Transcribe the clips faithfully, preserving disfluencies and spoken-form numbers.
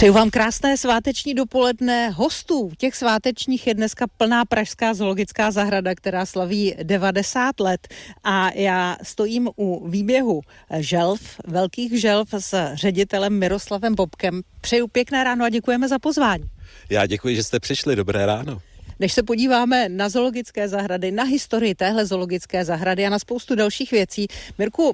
Přeju vám krásné sváteční dopoledne. Hostů těch svátečních je dneska plná pražská zoologická zahrada, která slaví devadesát let. A já stojím u výběhu želv, velkých želv s ředitelem Miroslavem Bobkem. Přeju pěkné ráno a děkujeme za pozvání. Já děkuji, že jste přišli. Dobré ráno. Než se podíváme na zoologické zahrady, na historii téhle zoologické zahrady a na spoustu dalších věcí, Mirku,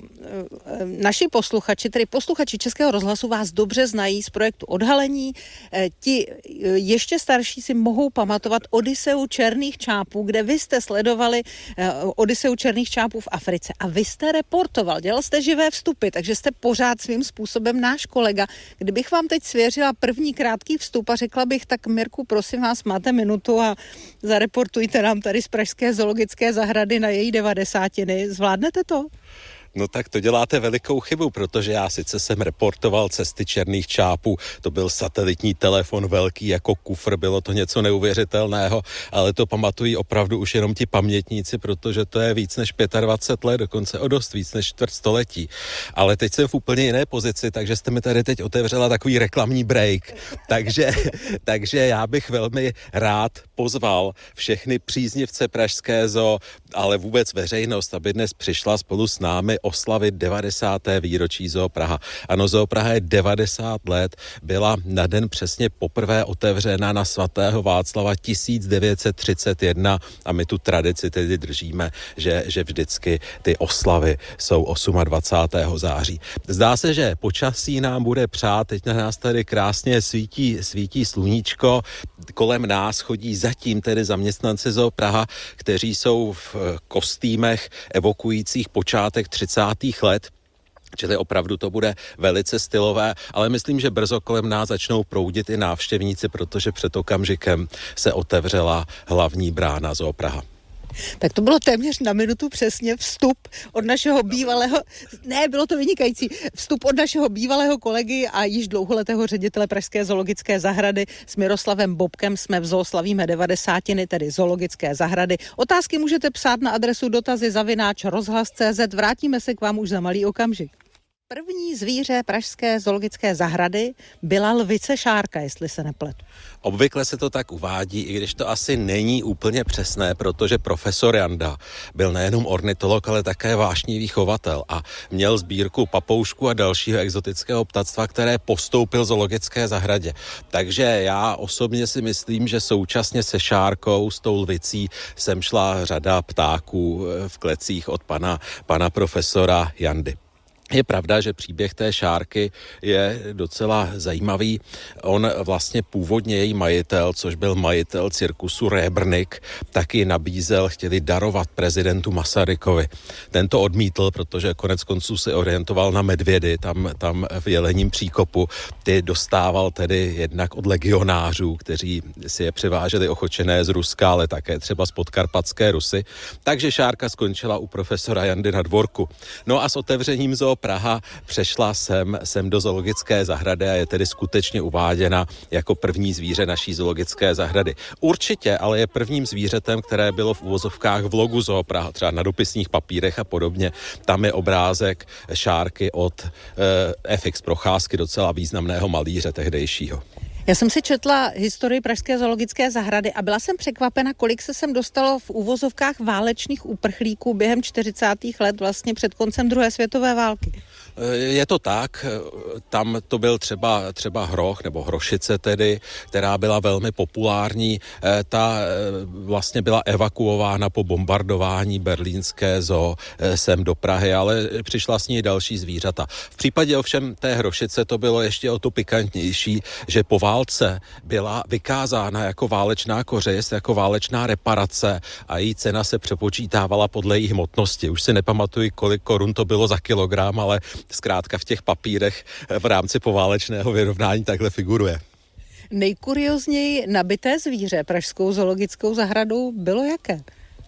naši posluchači, tedy posluchači Českého rozhlasu vás dobře znají z projektu Odhalení. Ti ještě starší si mohou pamatovat Odyseu černých čápů, kde vy jste sledovali Odyseu černých čápů v Africe a vy jste reportoval, dělal jste živé vstupy, takže jste pořád svým způsobem náš kolega. Kdybych vám teď svěřila první krátký vstup a řekla bych, tak Mirku, prosím vás, máte minutu a zareportujte nám tady z pražské zoologické zahrady na její devadesátiny. Zvládnete to? No tak to děláte velikou chybu, protože já sice jsem reportoval cesty černých čápů, to byl satelitní telefon velký jako kufr, bylo to něco neuvěřitelného, ale to pamatují opravdu už jenom ti pamětníci, protože to je víc než dvacet pět let, dokonce o dost víc než čtvrt století. Ale teď jsem v úplně jiné pozici, takže jste mi tady teď otevřela takový reklamní break. takže, takže já bych velmi rád pozval všechny příznivce pražské zoo, ale vůbec veřejnost, aby dnes přišla spolu s námi oslavit devadesáté výročí Zoo Praha. Ano, Zoo Praha je devadesát let, byla na den přesně poprvé otevřena na svatého Václava tisíc devět set třicet jedna a my tu tradici tedy držíme, že, že vždycky ty oslavy jsou dvacátého osmého září. Zdá se, že počasí nám bude přát, teď na nás tady krásně svítí, svítí sluníčko, kolem nás chodí zatím tedy zaměstnanci Zoo Praha, kteří jsou v kostýmech evokujících počátek třicátých let, čili opravdu to bude velice stylové, ale myslím, že brzo kolem nás začnou proudit i návštěvníci, protože před okamžikem se otevřela hlavní brána Zoo Praha. Tak to bylo téměř na minutu přesně vstup od našeho bývalého, ne, bylo to vynikající, vstup od našeho bývalého kolegy a již dlouholetého ředitele Pražské zoologické zahrady s Miroslavem Bobkem. Jsme v zoo slavíme devadesátiny, tedy zoologické zahrady. Otázky můžete psát na adresu dotazy zavináč rozhlas tečka cé zet. Vrátíme se k vám už za malý okamžik. První zvíře Pražské zoologické zahrady byla lvice šárka, jestli se nepletu. Obvykle se to tak uvádí, i když to asi není úplně přesné, protože profesor Janda byl nejenom ornitolog, ale také vášnivý chovatel a měl sbírku papoušků a dalšího exotického ptactva, které postoupil zoologické zahradě. Takže já osobně si myslím, že současně se šárkou, s tou lvicí, sem šla řada ptáků v klecích od pana, pana profesora Jandy. Je pravda, že příběh té šárky je docela zajímavý. On vlastně původně její majitel, což byl majitel cirkusu Rébrnik, taky nabízel, chtěli darovat prezidentu Masarykovi. Tento odmítl, protože konec konců se orientoval na medvědy, tam, tam v Jelením příkopu. Ty dostával tedy jednak od legionářů, kteří si je přiváželi ochočené z Ruska, ale také třeba z podkarpatské Rusy. Takže šárka skončila u profesora Jandy na dvorku. No a s otevřením Zoo Praha přešla sem, sem do zoologické zahrady a je tedy skutečně uváděna jako první zvíře naší zoologické zahrady. Určitě, ale je prvním zvířetem, které bylo v uvozovkách v logu Zoo Praha, třeba na dopisních papírech a podobně. Tam je obrázek šárky od eh, F X Procházky, docela významného malíře tehdejšího. Já jsem si četla historii Pražské zoologické zahrady a byla jsem překvapena, kolik se sem dostalo v uvozovkách válečných uprchlíků během čtyřicátých let, vlastně před koncem druhé světové války. Je to tak, tam to byl třeba, třeba hroch, nebo hrošice tedy, která byla velmi populární. Ta vlastně byla evakuována po bombardování berlínské zoo sem do Prahy, ale přišla s ní další zvířata. V případě ovšem té hrošice to bylo ještě o to pikantnější, že po válce byla vykázána jako válečná kořist, jako válečná reparace a její cena se přepočítávala podle její hmotnosti. Už si nepamatuji, kolik korun to bylo za kilogram, ale zkrátka v těch papírech v rámci poválečného vyrovnání takhle figuruje. Nejkuriozněji nabité zvíře Pražskou zoologickou zahradou bylo jaké?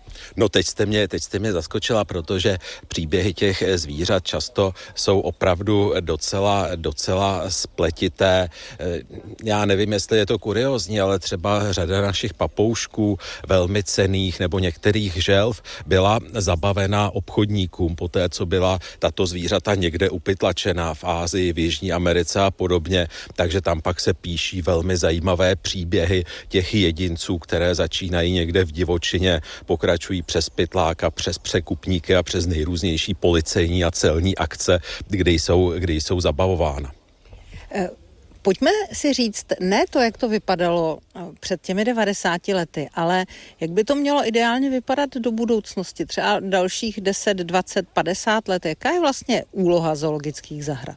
No teď jste mě, teď jste mě zaskočila, protože příběhy těch zvířat často jsou opravdu docela, docela spletité. Já nevím, jestli je to kuriózní, ale třeba řada našich papoušků, velmi cenných nebo některých želv, byla zabavena obchodníkům poté, co byla tato zvířata někde upytlačená v Ázii, v Jižní Americe a podobně. Takže tam pak se píší velmi zajímavé příběhy těch jedinců, které začínají někde v divočině, pokračují přes pytláka, přes překupníky a přes nejrůznější policejní a celní akce, kde jsou, kde jsou zabavována. Pojďme si říct, ne to, jak to vypadalo před těmi devadesáti lety, ale jak by to mělo ideálně vypadat do budoucnosti, třeba dalších deset, dvacet, padesát let. Jaká je vlastně úloha zoologických zahrad?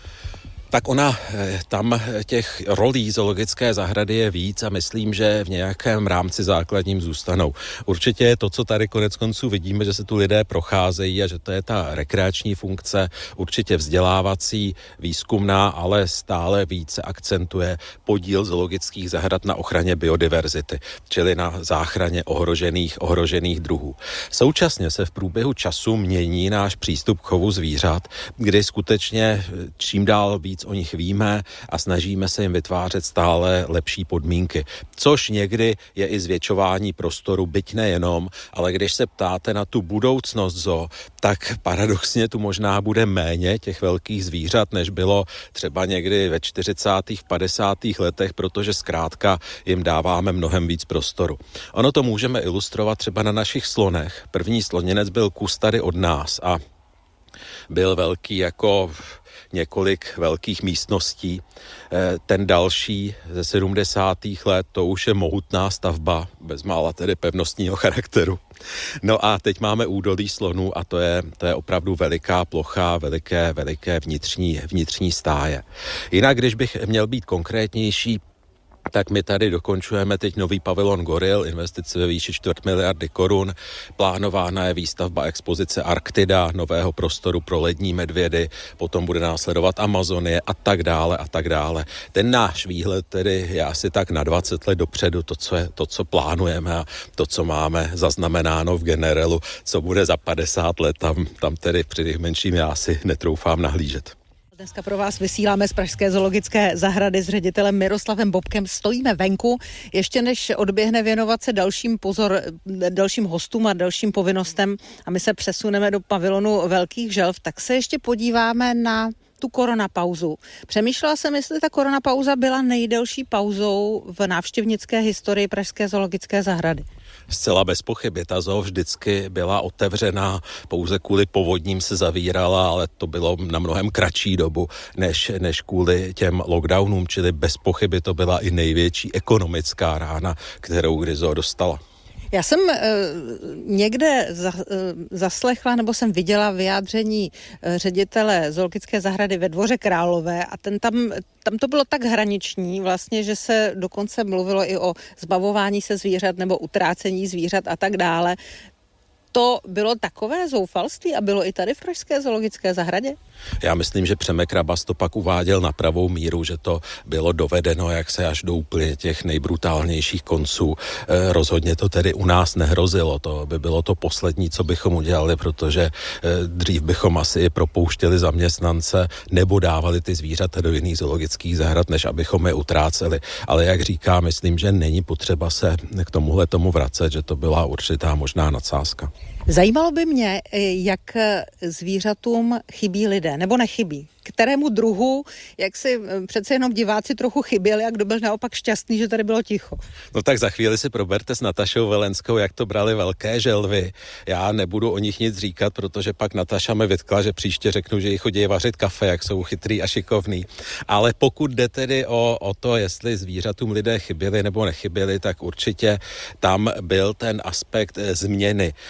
Tak ona, tam těch rolí zoologické zahrady je víc a myslím, že v nějakém rámci základním zůstanou. Určitě je to, co tady konec konců vidíme, že se tu lidé procházejí a že to je ta rekreační funkce, určitě vzdělávací, výzkumná, ale stále více akcentuje podíl zoologických zahrad na ochraně biodiverzity, čili na záchraně ohrožených, ohrožených druhů. Současně se v průběhu času mění náš přístup k chovu zvířat, kdy skutečně čím dál víc o nich víme a snažíme se jim vytvářet stále lepší podmínky. Což někdy je i zvětšování prostoru, byť nejenom, ale když se ptáte na tu budoucnost zoo, tak paradoxně tu možná bude méně těch velkých zvířat, než bylo třeba někdy ve čtyřicátých, padesátých letech, protože zkrátka jim dáváme mnohem víc prostoru. Ono to můžeme ilustrovat třeba na našich slonech. První sloninec byl kus tady od nás a byl velký jako několik velkých místností. Ten další ze sedmdesátých let, to už je mohutná stavba, bezmála tedy pevnostního charakteru. No a teď máme údolí slonů a to je, to je opravdu veliká plocha, veliké, veliké vnitřní, vnitřní stáje. Jinak, když bych měl být konkrétnější, tak my tady dokončujeme teď nový pavilon goril, investice ve výši čtvrt miliardy korun. Plánována je výstavba expozice Arktida, nového prostoru pro lední medvědy, potom bude následovat Amazonie a tak dále a tak dále. Ten náš výhled tedy je asi tak na dvacet let dopředu, to, co je, to, co plánujeme a to, co máme zaznamenáno v generelu, co bude za padesát let, tam, tam tedy při nejmenším já si netroufám nahlížet. Dneska pro vás vysíláme z Pražské zoologické zahrady s ředitelem Miroslavem Bobkem. Stojíme venku, ještě než odběhne věnovat se dalším pozor, dalším hostům a dalším povinnostem a my se přesuneme do pavilonu velkých želv, tak se ještě podíváme na tu koronapauzu. Přemýšlela jsem, jestli ta koronapauza byla nejdelší pauzou v návštěvnické historii Pražské zoologické zahrady. Zcela bez pochyby. Ta zoo vždycky byla otevřená, pouze kvůli povodním se zavírala, ale to bylo na mnohem kratší dobu, než, než kvůli těm lockdownům, čili bez pochyby to byla i největší ekonomická rána, kterou kdy zoo dostala. Já jsem e, někde za, e, zaslechla, nebo jsem viděla vyjádření e, ředitele zoologické zahrady ve Dvoře Králové a ten tam, tam to bylo tak hraniční vlastně, že se dokonce mluvilo i o zbavování se zvířat nebo utrácení zvířat a tak dále. To bylo takové zoufalství a bylo i tady v Pražské zoologické zahradě? Já myslím, že Přemek Rabas to pak uváděl na pravou míru, že to bylo dovedeno jak se až do úplně těch nejbrutálnějších konců. E, rozhodně to tedy u nás nehrozilo. To by bylo to poslední, co bychom udělali, protože e, dřív bychom asi i propouštěli zaměstnance nebo dávali ty zvířata do jiných zoologických zahrad, než abychom je utráceli. Ale jak říká, myslím, že není potřeba se k tomuhle tomu vracet, že to byla určitá možná nadsázka. Zajímalo by mě, jak zvířatům chybí lidé, nebo nechybí. Kterému druhu, jak si přece jenom diváci trochu chyběli a kdo byl naopak šťastný, že tady bylo ticho. No tak za chvíli si proberte s Natašou Velenskou, jak to brali velké želvy. Já nebudu o nich nic říkat, protože pak Nataša mi vytkla, že příště řeknu, že jí chodí vařit kafe, jak jsou chytrý a šikovný. Ale pokud jde tedy o, o to, jestli zvířatům lidé chyběli nebo nechyběli, tak určitě tam byl ten aspekt změny,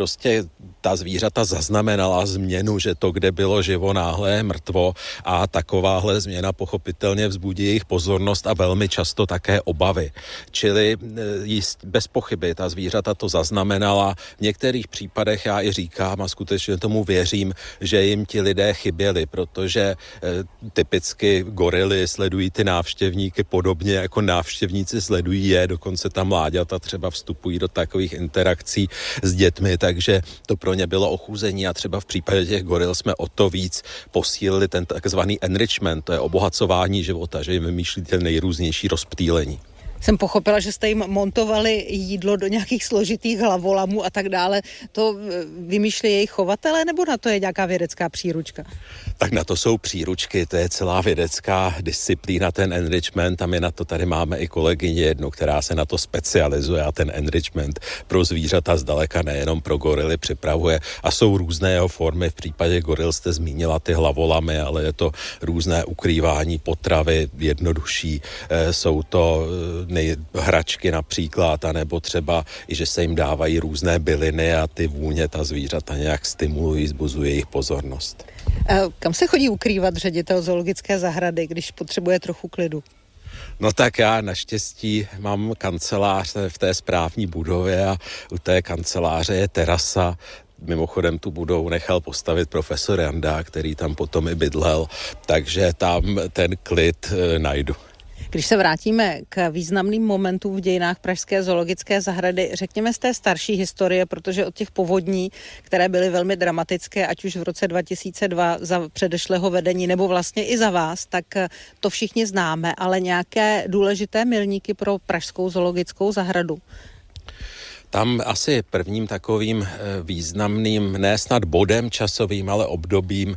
prostě ta zvířata zaznamenala změnu, že to, kde bylo živo, náhle je mrtvo a takováhle změna pochopitelně vzbudí jejich pozornost a velmi často také obavy. Čili bez pochyby ta zvířata to zaznamenala. V některých případech já i říkám a skutečně tomu věřím, že jim ti lidé chyběli, protože typicky gorily sledují ty návštěvníky podobně jako návštěvníci sledují je, dokonce ta mláďata třeba vstupují do takových interakcí s dětmi, takže to pro ně bylo ochuzení a třeba v případě těch goril jsme o to víc posílili ten takzvaný enrichment, to je obohacování života, že jim vymýšlíte nejrůznější rozptýlení. Jsem pochopila, že jste jim montovali jídlo do nějakých složitých hlavolamů a tak dále. To vymýšlí jejich chovatele, nebo na to je nějaká vědecká příručka? Tak na to jsou příručky, to je celá vědecká disciplína, ten enrichment, a my na to tady máme i kolegyni jednu, která se na to specializuje a ten enrichment pro zvířata zdaleka nejenom pro gorily připravuje a jsou různé jeho formy. V případě goril jste zmínila ty hlavolamy, ale je to různé ukrývání potravy, jednodušší, jsou to nej, hračky například, anebo třeba i, že se jim dávají různé byliny a ty vůně ta zvířata nějak stimulují, zbuzují jejich pozornost. Kam se chodí ukrývat ředitel zoologické zahrady, když potřebuje trochu klidu? No tak já naštěstí mám kancelář v té správní budově a u té kanceláře je terasa. Mimochodem tu budovu nechal postavit profesor Janda, který tam potom i bydlel, takže tam ten klid e, najdu. Když se vrátíme k významným momentům v dějinách Pražské zoologické zahrady, řekněme z té starší historie, protože od těch povodní, které byly velmi dramatické, ať už v roce dva tisíce dva za předešlého vedení, nebo vlastně i za vás, tak to všichni známe, ale nějaké důležité milníky pro Pražskou zoologickou zahradu? Tam asi prvním takovým významným, ne snad bodem časovým, ale obdobím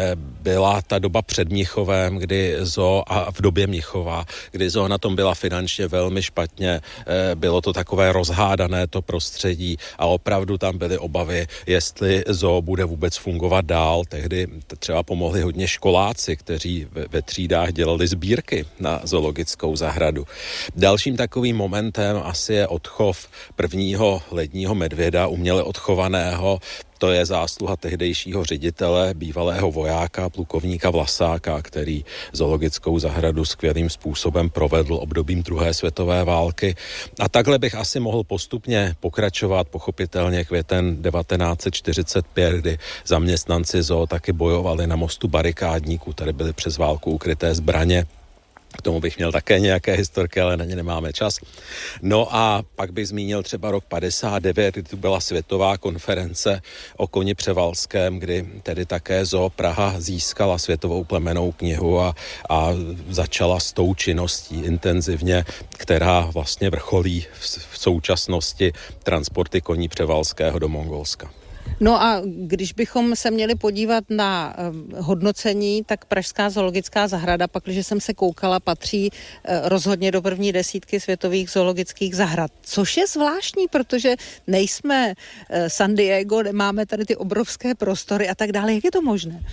byla ta doba před Mnichovem, kdy zoo, a v době Mnichova, kdy zoo na tom byla finančně velmi špatně, bylo to takové rozhádané to prostředí a opravdu tam byly obavy, jestli zoo bude vůbec fungovat dál. Tehdy třeba pomohli hodně školáci, kteří ve třídách dělali sbírky na zoologickou zahradu. Dalším takovým momentem asi je odchov prvního ledního medvěda, uměle odchovaného. To je zásluha tehdejšího ředitele, bývalého vojáka, plukovníka Vlasáka, který zoologickou zahradu skvělým způsobem provedl obdobím druhé světové války. A takhle bych asi mohl postupně pokračovat, pochopitelně květen devatenáct set čtyřicet pět, kdy zaměstnanci zoo taky bojovali na mostu Barikádníků, tady byly přes válku ukryté zbraně. K tomu bych měl také nějaké historky, ale na ně nemáme čas. No a pak bych zmínil třeba rok padesát devět, kdy tu byla světová konference o koni převalském, kdy tedy také Zoo Praha získala světovou plemennou knihu a, a začala s tou činností intenzivně, která vlastně vrcholí v, v současnosti transporty koní převalského do Mongolska. No a když bychom se měli podívat na uh, hodnocení, tak Pražská zoologická zahrada, pakliže jsem se koukala, patří uh, rozhodně do první desítky světových zoologických zahrad. Což je zvláštní, protože nejsme uh, San Diego, nemáme tady ty obrovské prostory a tak dále. Jak je to možné?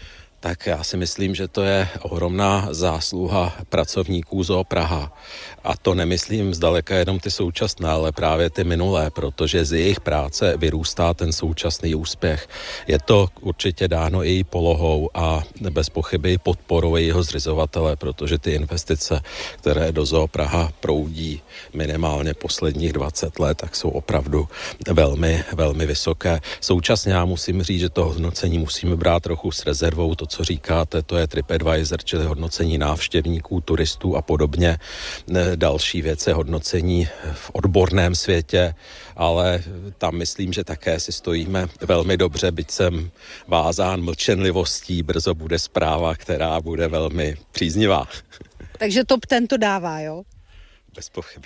Tak já si myslím, že to je ohromná zásluha pracovníků Zoo Praha. A to nemyslím zdaleka jenom ty současné, ale právě ty minulé, protože z jejich práce vyrůstá ten současný úspěch. Je to určitě dáno i její polohou a bez pochyby podporou jejího zřizovatele, protože ty investice, které do Zoo Praha proudí minimálně posledních dvacet let, tak jsou opravdu velmi, velmi vysoké. Současně já musím říct, že to hodnocení musíme brát trochu s rezervou. To, co říkáte, to je TripAdvisor, čili hodnocení návštěvníků, turistů a podobně. Další věc je hodnocení v odborném světě, ale tam myslím, že také si stojíme velmi dobře, byť jsem vázán mlčenlivostí, brzo bude zpráva, která bude velmi příznivá. Takže top ten to dává, jo? Bez pochyby.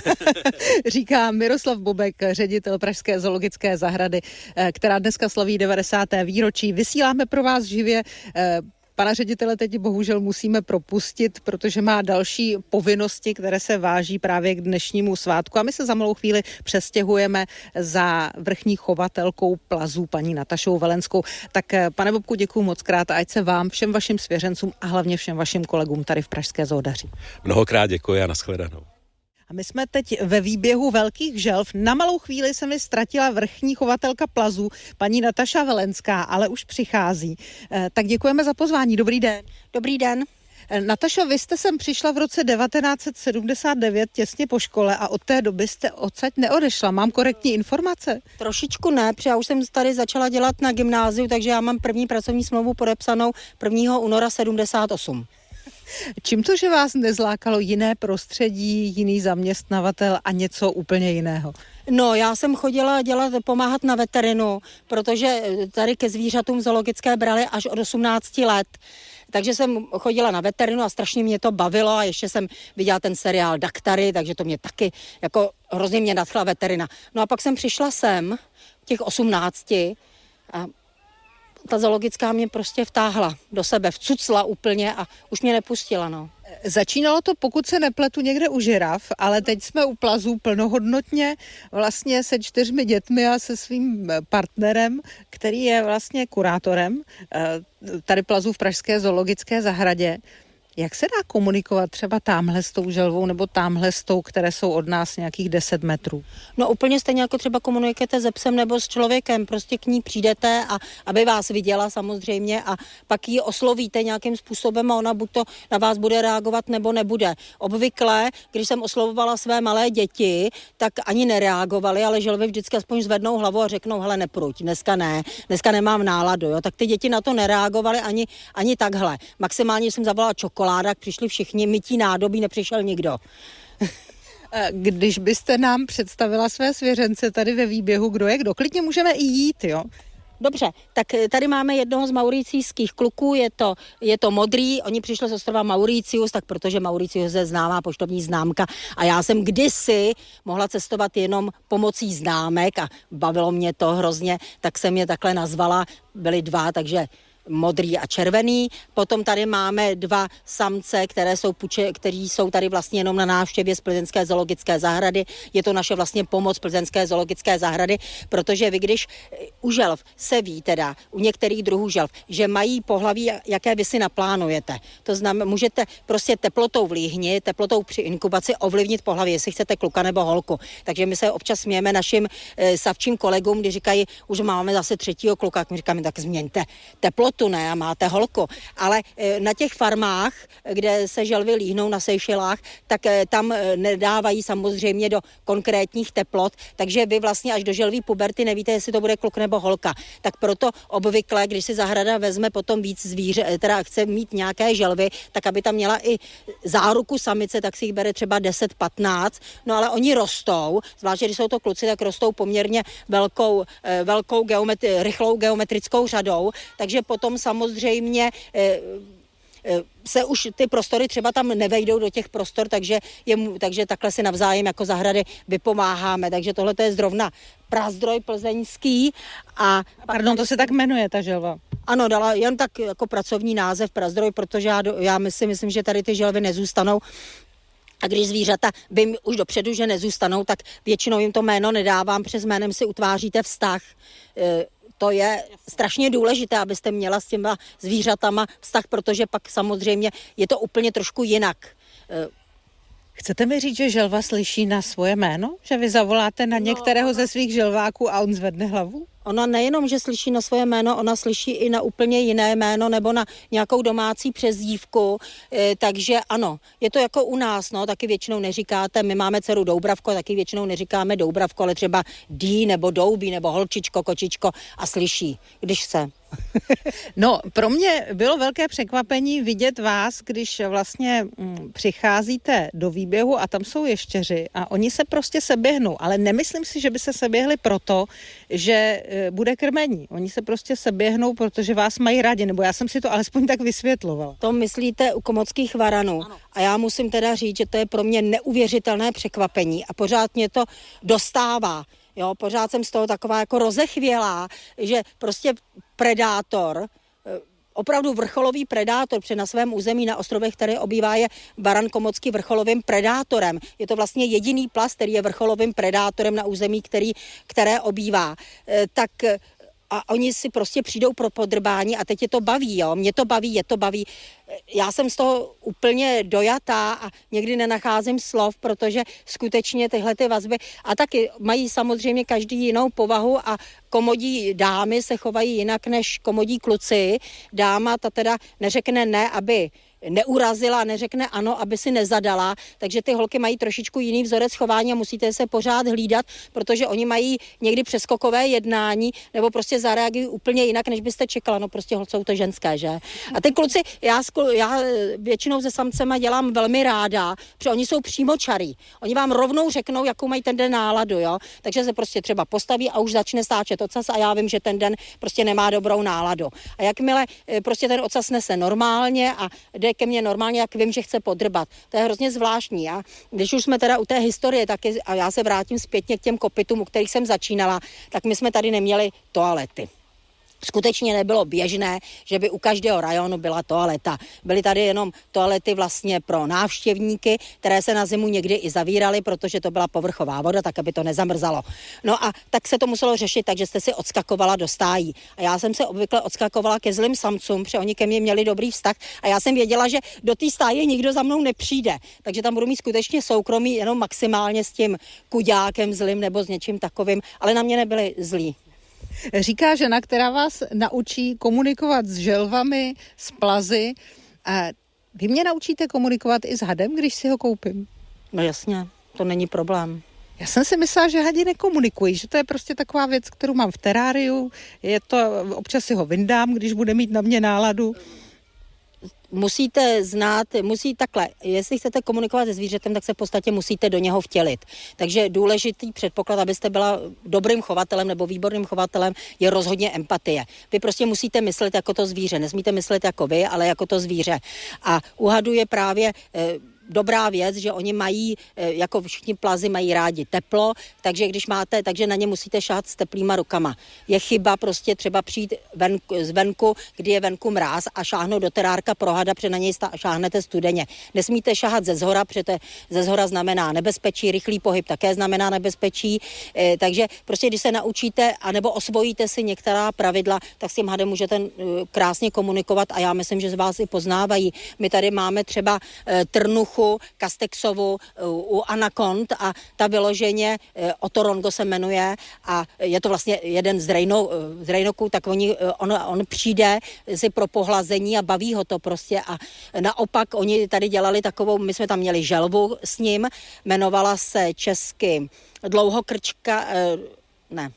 Říká Miroslav Bobek, ředitel Pražské zoologické zahrady, která dneska slaví devadesáté výročí. Vysíláme pro vás živě. Pana ředitele teď bohužel musíme propustit, protože má další povinnosti, které se váží právě k dnešnímu svátku. A my se za malou chvíli přestěhujeme za vrchní chovatelkou plazů, paní Natašou Velenskou. Tak pane Bobku, děkuju moc krát a ať se vám, všem vašim svěřencům a hlavně všem vašim kolegům tady v Pražské zoo daří. Mnohokrát děkuji a nashledanou. A my jsme teď ve výběhu velkých želv. Na malou chvíli se mi ztratila vrchní chovatelka plazů, paní Nataša Velenská, ale už přichází. Tak děkujeme za pozvání. Dobrý den. Dobrý den. Natašo, vy jste sem přišla v roce devatenáct set sedmdesát devět těsně po škole a od té doby jste odsaď neodešla. Mám korektní informace? Trošičku ne, protože já už jsem tady začala dělat na gymnáziu, takže já mám první pracovní smlouvu podepsanou prvního února sedmdesát osm. Čím to, že vás nezlákalo jiné prostředí, jiný zaměstnavatel a něco úplně jiného? No, já jsem chodila dělat, pomáhat na veterinu, protože tady ke zvířatům zoologické brali až od osmnácti let. Takže jsem chodila na veterinu a strašně mě to bavilo a ještě jsem viděla ten seriál Daktary, takže to mě taky, jako hrozně mě nadchla veterina. No a pak jsem přišla sem, těch osmnácti, a ta zoologická mě prostě vtáhla do sebe, vcucla úplně a už mě nepustila, no. Začínalo to, pokud se nepletu, někde u žiraf, ale teď jsme u plazů plnohodnotně vlastně se čtyřmi dětmi a se svým partnerem, který je vlastně kurátorem tady plazů v pražské zoologické zahradě. Jak se dá komunikovat třeba támhle s tou želvou nebo támhle s tou, které jsou od nás nějakých deset metrů? No úplně stejně jako třeba komunikujete se psem nebo s člověkem, prostě k ní přijdete a aby vás viděla samozřejmě a pak ji oslovíte nějakým způsobem a ona buď to na vás bude reagovat nebo nebude. Obvykle, když jsem oslovovala své malé děti, tak ani nereagovali, ale želvy vždycky aspoň zvednou hlavu a řeknou, hele, nepruď, dneska ne, dneska nemám náladu, jo. Tak ty děti na to nereagovaly ani, ani takhle. Maximálně jsem zavolala čokoládu, přišli všichni, mytí nádobí, nepřišel nikdo. Když byste nám představila své svěřence tady ve výběhu, kdo je kdo, klidně můžeme i jít, jo? Dobře, tak tady máme jednoho z mauricijských kluků, je to, je to modrý, oni přišli z ostrova Mauricius, tak protože Mauricius je známá poštovní známka a já jsem kdysi mohla cestovat jenom pomocí známek a bavilo mě to hrozně, tak jsem je takhle nazvala, byli dva, takže modrý a červený. Potom tady máme dva samce, které jsou puče, kteří jsou tady vlastně jenom na návštěvě z Plzeňské zoologické zahrady. Je to naše vlastně pomoc Plzeňské zoologické zahrady, protože vy když u želv se ví teda, u některých druhů želv, že mají pohlaví, jaké vy si naplánujete. To znamená, můžete prostě teplotou v líhni, teplotou při inkubaci ovlivnit pohlaví, jestli chcete kluka nebo holku. Takže my se občas smějeme našim e, savčím kolegům, když říkají, už máme zase třetího kluka, tak my říkáme, tak změňte teplotu, ne, a máte holku. Ale na těch farmách, kde se želvy líhnou na Seychelách, tak tam nedávají samozřejmě do konkrétních teplot, takže vy vlastně až do želví puberty nevíte, jestli to bude kluk nebo holka. Tak proto obvykle, když si zahrada vezme potom víc zvíře, teda chce mít nějaké želvy, tak aby tam měla i záruku samice, tak si jich bere třeba deset patnáct, no ale oni rostou, zvláště když jsou to kluci, tak rostou poměrně velkou, velkou geometri- rychlou geometrickou řadou, takže potom samozřejmě se už ty prostory třeba tam nevejdou do těch prostor, takže, je, takže takhle si navzájem jako zahrady vypomáháme. Takže tohle to je zrovna prazdroj plzeňský. A Pardon, to se tak jmenuje ta želva? Ano, dala jen tak jako pracovní název prazdroj, protože já, já si myslím, že tady ty želvy nezůstanou. A když zvířata vím už dopředu, že nezůstanou, tak většinou jim to jméno nedávám, přes jménem si utváříte vztah. To je strašně důležité, abyste měla s těma zvířatama vztah, protože pak samozřejmě je to úplně trošku jinak. Chcete mi říct, že želva slyší na svoje jméno? Že vy zavoláte na některého ze svých želváků a on zvedne hlavu? Ona nejenom, že slyší na svoje jméno, ona slyší i na úplně jiné jméno nebo na nějakou domácí přezdívku, e, takže ano, je to jako u nás, no, taky většinou neříkáte, my máme dceru Doubravko, taky většinou neříkáme Doubravko, ale třeba Dí nebo Doubí nebo Holčičko, Kočičko a slyší, když se. No, pro mě bylo velké překvapení vidět vás, když vlastně mm, přicházíte do výběhu a tam jsou ještěři a oni se prostě seběhnou, ale nemyslím si, že by se seběhli proto, že e, bude krmení. Oni se prostě seběhnou, protože vás mají rádi, nebo já jsem si to alespoň tak vysvětlovala. To myslíte u komockých varanů. Ano. A já musím teda říct, že to je pro mě neuvěřitelné překvapení a pořád mě to dostává. Jo, pořád jsem z toho taková jako rozechvělá, že prostě predátor, opravdu vrcholový predátor, protože na svém území na ostrovech, které obývá, je varan komocký vrcholovým predátorem. Je to vlastně jediný plas, který je vrcholovým predátorem na území, který, které obývá. E, tak a oni si prostě přijdou pro podrbání a teď je to baví, jo, mě to baví, je to baví. já jsem z toho úplně dojatá a někdy nenacházím slov, protože skutečně tyhle ty vazby a taky mají samozřejmě každý jinou povahu a komodí dámy se chovají jinak než komodí kluci. Dáma ta teda neřekne ne, aby neurazila, neřekne ano, aby si nezadala, takže ty holky mají trošičku jiný vzorec chování a musíte se pořád hlídat, protože oni mají někdy přeskokové jednání nebo prostě zareagují úplně jinak, než byste čekala, no prostě jsou to ženské, že? A ty kluci, já, já většinou se samcema dělám velmi ráda, protože oni jsou přímočarí. Oni vám rovnou řeknou, jakou mají ten den náladu, jo? Takže se prostě třeba postaví a už začne stáčet ocas a já vím, že ten den prostě nemá dobrou náladu. A jakmile prostě ten ocas nese normálně a jde ke mně normálně, jak vím, že chce podrbat. To je hrozně zvláštní. A když už jsme teda u té historie, tak je, a já se vrátím zpětně k těm kopytům, u kterých jsem začínala, tak my jsme tady neměli toalety. Skutečně nebylo běžné, že by u každého rajonu byla toaleta. Byly tady jenom toalety vlastně pro návštěvníky, které se na zimu někdy i zavíraly, protože to byla povrchová voda, tak aby to nezamrzalo. No a tak se to muselo řešit, takže jste si odskakovala do stájí. A já jsem se obvykle odskakovala ke zlým samcům, protože oni ke mně měli dobrý vztah a já jsem věděla, že do té stáje nikdo za mnou nepřijde. Takže tam budu mít skutečně soukromí jenom maximálně s tím kuďákem zlým nebo s něčím takovým, ale na mě nebyli zlí. Říká žena, která vás naučí komunikovat s želvami, s plazy. A vy mě naučíte komunikovat i s hadem, když si ho koupím? No jasně, to není problém. Já jsem si myslela, že hadi nekomunikují, že to je prostě taková věc, kterou mám v teráriu. Je to, občas si ho vyndám, když bude mít na mě náladu. Musíte znát, musí takhle, jestli chcete komunikovat se zvířetem, tak se v podstatě musíte do něho vtělit. Takže důležitý předpoklad, abyste byla dobrým chovatelem nebo výborným chovatelem, je rozhodně empatie. Vy prostě musíte myslet jako to zvíře, nesmíte myslet jako vy, ale jako to zvíře. A u hadu je právě eh, dobrá věc, že oni mají, jako všichni plazy mají rádi teplo, takže když máte, takže na ně musíte šáhat s teplýma rukama. Je chyba prostě třeba přijít ven, zvenku, kdy je venku mráz a šáhnout do terárka pro hada, protože na něj šáhnete studeně. Nesmíte šáhat ze zhora, protože ze zhora znamená nebezpečí, rychlý pohyb také znamená nebezpečí, e, takže prostě když se naučíte, anebo osvojíte si některá pravidla, tak s tím hadem můžete krásně komunikovat a já myslím, že z vás i poznávají. My tady máme třeba e, trnuchu, Kastexovu u anakond a ta vyloženě Otorongo se jmenuje a je to vlastně jeden z, rejno, z rejnoků, tak oni, on, on přijde si pro pohlazení a baví ho to prostě a naopak oni tady dělali takovou, my jsme tam měli želvu s ním, jmenovala se česky Dlouhokrčka, ne,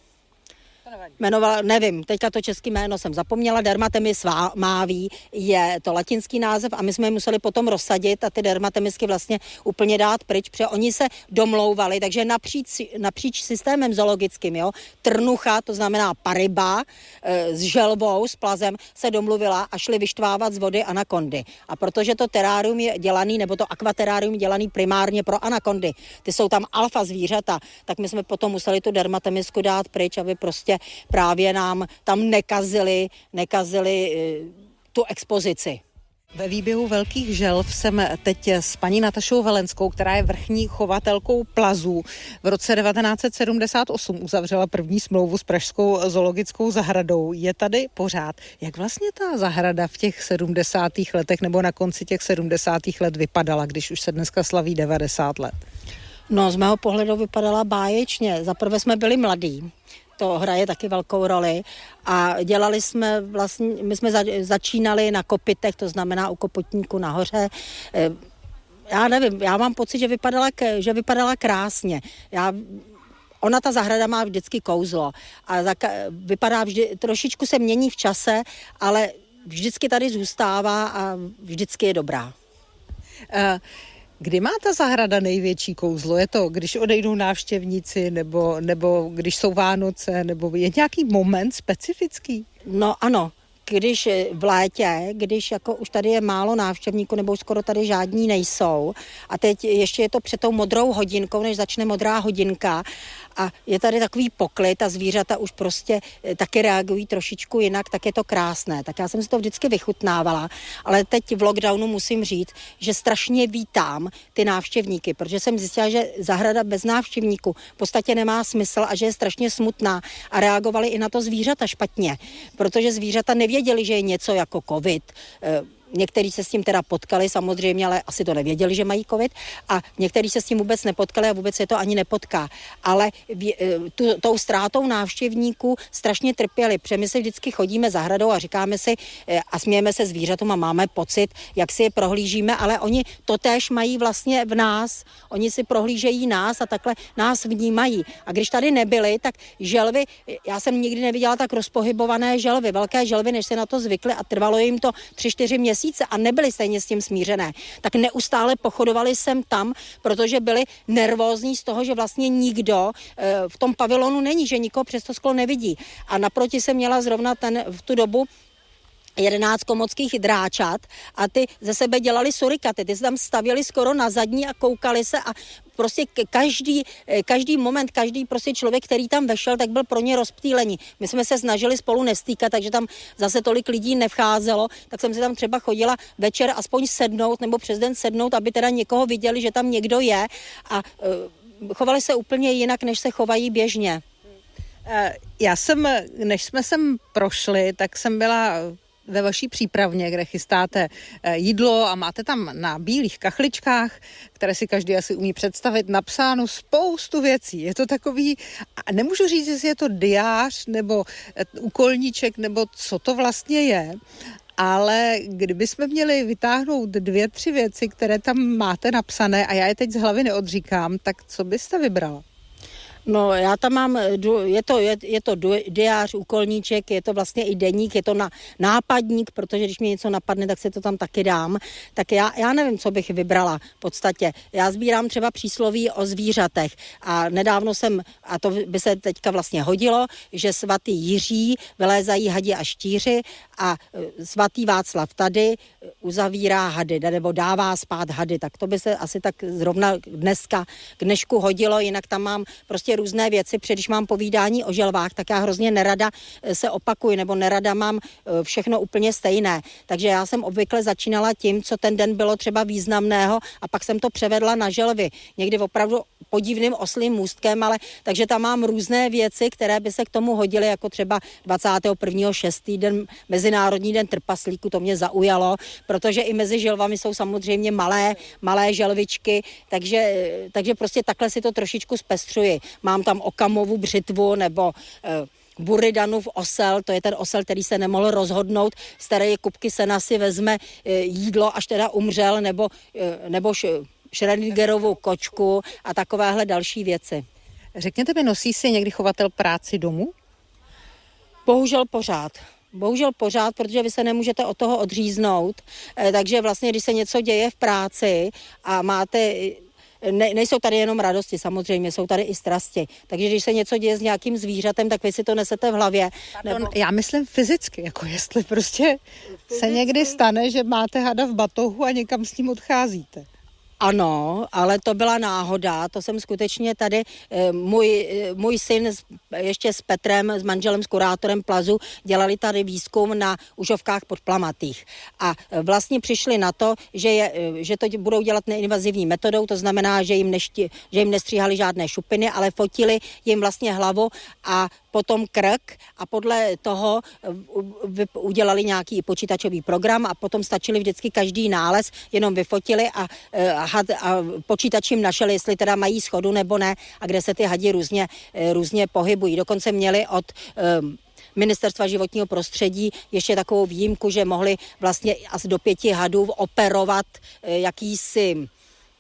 jmenovala, nevím, teďka to český jméno jsem zapomněla, Dermatemis máví je to latinský název a my jsme je museli potom rozsadit a ty dermatemisky vlastně úplně dát pryč, protože oni se domlouvali, takže napříč, napříč systémem zoologickým, jo, trnucha, to znamená paryba, e, s želvou, s plazem se domluvila a šli vyštvávat z vody anakondy. A protože to terárium je dělaný, nebo to akvaterárium je dělaný primárně pro anakondy, ty jsou tam alfa zvířata, tak my jsme potom museli tu dermatemisku dát pryč, aby prostě právě nám tam nekazili, nekazili tu expozici. Ve výběhu velkých želv jsem teď s paní Natašou Velenskou, která je vrchní chovatelkou plazů. V roce devatenáct set sedmdesát osm uzavřela první smlouvu s pražskou zoologickou zahradou. Je tady pořád. Jak vlastně ta zahrada v těch sedmdesátých letech nebo na konci těch sedmdesátých let vypadala, když už se dneska slaví devadesát let? No, z mého pohledu vypadala báječně. Zaprvé jsme byli mladí. To hraje taky velkou roli a dělali jsme vlastně, my jsme za, začínali na kopytech, to znamená u kopotníku nahoře. Já nevím, já mám pocit, že vypadala, že vypadala krásně. Já, ona ta zahrada má vždycky kouzlo a zaka, vypadá vždy, trošičku se mění v čase, ale vždycky tady zůstává a vždycky je dobrá. Uh... Kdy má ta zahrada největší kouzlo? Je to, když odejdou návštěvníci, nebo, nebo když jsou Vánoce, nebo je nějaký moment specifický? No ano, když v létě, když jako už tady je málo návštěvníků, nebo už skoro tady žádní nejsou, a teď ještě je to před tou modrou hodinkou, než začne modrá hodinka, a je tady takový poklid a zvířata už prostě taky reagují trošičku jinak, tak je to krásné. Tak já jsem si to vždycky vychutnávala, ale teď v lockdownu musím říct, že strašně vítám ty návštěvníky, protože jsem zjistila, že zahrada bez návštěvníků v podstatě nemá smysl a že je strašně smutná a reagovali i na to zvířata špatně, protože zvířata nevěděli, že je něco jako covid. někteří se s tím teda potkali samozřejmě, ale asi to nevěděli, že mají covid a někteří se s tím vůbec nepotkali a vůbec se to ani nepotká. Ale tu, tou ztrátou návštěvníků strašně trpěli, protože my si vždycky chodíme zahradou a říkáme si a smějeme se zvířatům a máme pocit, jak si je prohlížíme, ale oni to též mají vlastně v nás. Oni si prohlížejí nás a takhle nás vnímají. A když tady nebyli, tak želvy, já jsem nikdy neviděla tak rozpohybované želvy, velké želvy, než se na to zvykly a trvalo jim to tři, čtyři měsíce a nebyli stejně s tím smířené. Tak neustále pochodovali sem tam, protože byli nervózní z toho, že vlastně nikdo v tom pavilonu není, že nikoho přes to sklo nevidí. A naproti se měla zrovna ten v tu dobu jedenáct komockých dráčat a ty ze sebe dělali surikaty. Ty se tam stavěli skoro na zadní a koukali se a prostě každý, každý moment, každý prostě člověk, který tam vešel, tak byl pro ně rozptýlení. My jsme se snažili spolu nestýkat, takže tam zase tolik lidí nevcházelo, tak jsem si tam třeba chodila večer aspoň sednout nebo přes den sednout, aby teda někoho viděli, že tam někdo je a uh, chovali se úplně jinak, než se chovají běžně. Já jsem, než jsme sem prošli, tak jsem byla ve vaší přípravně, kde chystáte jídlo a máte tam na bílých kachličkách, které si každý asi umí představit, napsáno spoustu věcí. Je to takový, a nemůžu říct, jestli je to diář nebo úkolníček, nebo co to vlastně je, ale kdybychom měli vytáhnout dvě, tři věci, které tam máte napsané a já je teď z hlavy neodříkám, tak co byste vybrala? No já tam mám, je to, je, je to diář, úkolníček, je to vlastně i deník, je to na nápadník, protože když mě něco napadne, tak se to tam taky dám. Tak já, já nevím, co bych vybrala v podstatě. Já sbírám třeba přísloví o zvířatech a nedávno jsem, a to by se teďka vlastně hodilo, že svatý Jiří vylézají hadi a štíři a svatý Václav tady uzavírá hady, nebo dává spát hady, tak to by se asi tak zrovna dneska k dnešku hodilo, jinak tam mám prostě různé věci, protože když mám povídání o želvách, tak já hrozně nerada se opakuji, nebo nerada mám všechno úplně stejné. Takže já jsem obvykle začínala tím, co ten den bylo třeba významného a pak jsem to převedla na želvy. Někdy opravdu podivným oslým můstkem, ale takže tam mám různé věci, které by se k tomu hodily, jako třeba dvacátého prvního šestého den, Mezinárodní den trpaslíku, to mě zaujalo, protože i mezi želvami jsou samozřejmě malé, malé želvičky, takže, takže prostě takhle si to trošičku zpestřuji. Mám tam Okamovu břitvu nebo eh, Buridanův osel, to je ten osel, který se nemohl rozhodnout, z které kupky sena si vezme eh, jídlo, až teda umřel, nebo, eh, nebo š, Schrödingerovu kočku a takovéhle další věci. Řekněte mi, nosí si někdy chovatel práci domů? Bohužel pořád. Bohužel pořád, protože vy se nemůžete od toho odříznout, eh, takže vlastně, když se něco děje v práci a máte... Ne, nejsou tady jenom radosti, samozřejmě, jsou tady i strasti. Takže když se něco děje s nějakým zvířatem, tak vy si to nesete v hlavě. Pardon, nebo... Já myslím fyzicky, jako jestli prostě fyzicky se někdy stane, že máte hada v batohu a někam s ním odcházíte. Ano, ale to byla náhoda, to jsem skutečně tady, můj, můj syn ještě s Petrem, s manželem, s kurátorem Plazu, dělali tady výzkum na Užovkách pod Plamatých. A vlastně přišli na to, že, je, že to budou dělat neinvazivní metodou, to znamená, že jim, nešti, že jim nestříhali žádné šupiny, ale fotili jim vlastně hlavu a potom krk a podle toho udělali nějaký počítačový program a potom stačili vždycky každý nález, jenom vyfotili a, a, a počítač jim našel, jestli teda mají schodu nebo ne a kde se ty hadi různě, různě pohybují. Dokonce měli od um, Ministerstva životního prostředí ještě takovou výjimku, že mohli vlastně asi do pěti hadů operovat jakýsi,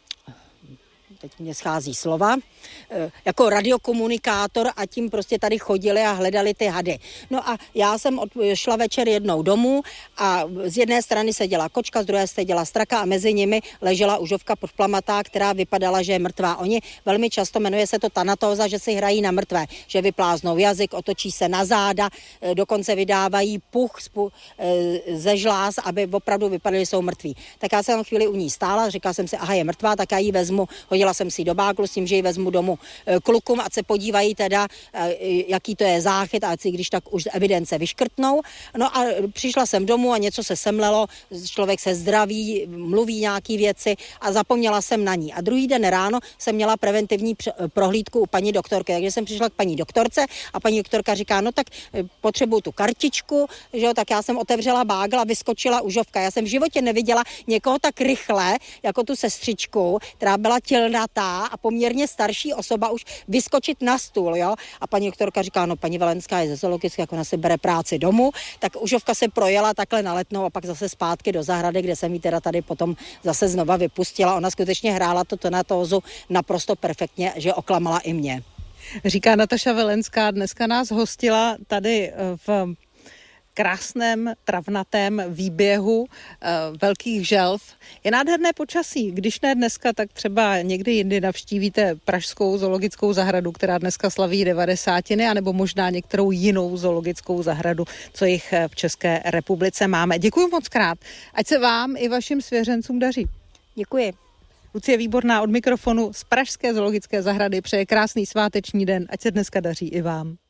teď mě schází slova, jako radiokomunikátor a tím prostě tady chodili a hledali ty hady. No a já jsem od, šla večer jednou domů a z jedné strany seděla kočka, z druhé seděla straka a mezi nimi ležela užovka podplamatá, která vypadala, že je mrtvá. Oni velmi často, jmenuje se to tanatóza, že si hrají na mrtvé, že vypláznou jazyk, otočí se na záda, dokonce vydávají puch ze žláz, aby opravdu vypadaly, že jsou mrtví. Tak já jsem chvíli u ní stála, říkala jsem si, aha, je mrtvá, tak já ji vezmu, hodila Hodila jsem si do báglu s tím, že ji vezmu domů klukům, ať se podívají teda, jaký to je záchyt, a ať si když tak už z evidence vyškrtnou. No a přišla jsem domů a něco se semlelo, člověk se zdraví, mluví nějaký věci a zapomněla jsem na ní. A druhý den ráno jsem měla preventivní prohlídku u paní doktorky, takže jsem přišla k paní doktorce a paní doktorka říká, no tak potřebuju tu kartičku, že jo, tak já jsem otevřela bágl a vyskočila užovka. Já jsem v životě neviděla někoho tak rychle, jako tu sestřičku, která byla tělnatá a poměrně starší osoba už vyskočit na stůl, jo. A paní doktorka říká, no paní Velenská je ze zoologické, jako ona si bere práci domů, tak užovka se projela takhle na Letnou a pak zase zpátky do zahrady, kde jsem ji teda tady potom zase znova vypustila. Ona skutečně hrála to tonatózu naprosto perfektně, že oklamala i mě. Říká Nataša Velenská, dneska nás hostila tady v krásném travnatém výběhu e, velkých želv. Je nádherné počasí. Když ne dneska, tak třeba někdy jindy navštívíte pražskou zoologickou zahradu, která dneska slaví devadesátiny, anebo možná některou jinou zoologickou zahradu, co jich v České republice máme. Děkuji moc krát. Ať se vám i vašim svěřencům daří. Děkuji. Lucie Výborná od mikrofonu z pražské zoologické zahrady přeje krásný sváteční den. Ať se dneska daří i vám.